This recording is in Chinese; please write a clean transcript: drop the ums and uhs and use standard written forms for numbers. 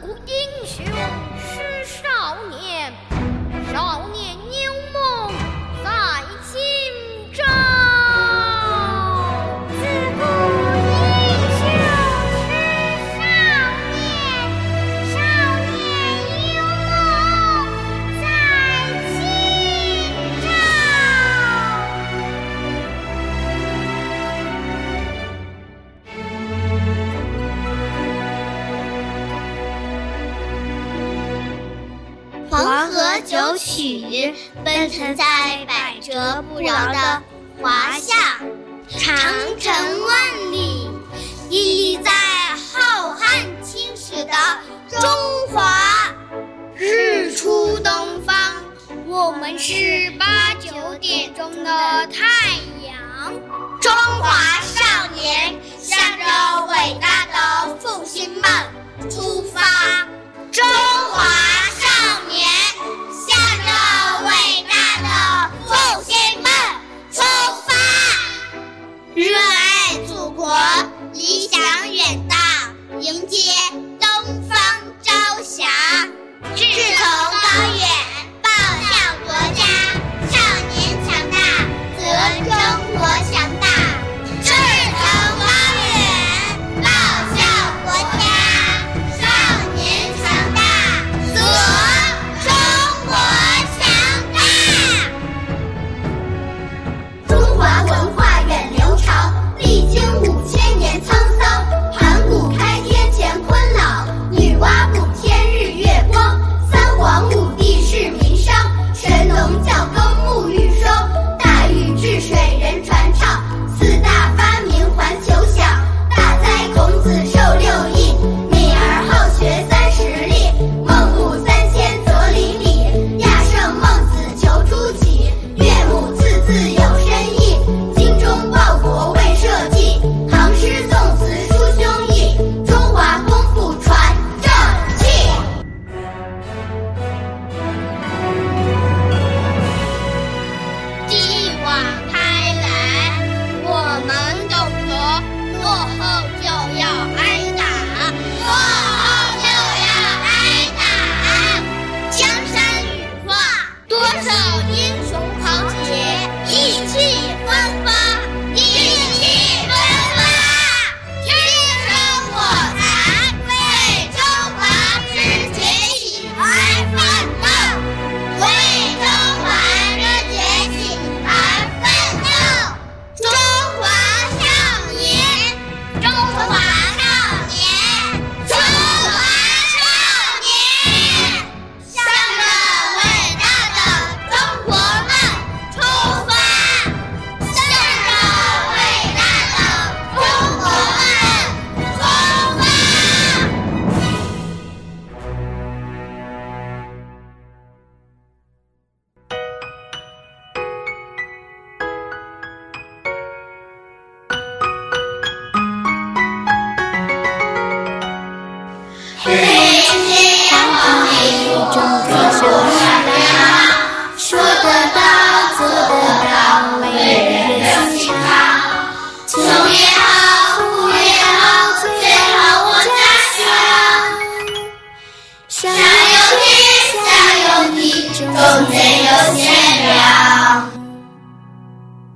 英雄是少年，少年有梦在今朝。自古英雄是少年，少年有梦在今朝。 黄河九曲奔腾在百折不挠的华夏，长城万里屹立在浩瀚青史的中华。日出东方，我们是8、9点钟的太阳。中华少年向着伟大的复兴梦出发。中华少年向着伟大的复兴梦出发。热爱祖国，理想远大，迎接东方朝霞。志同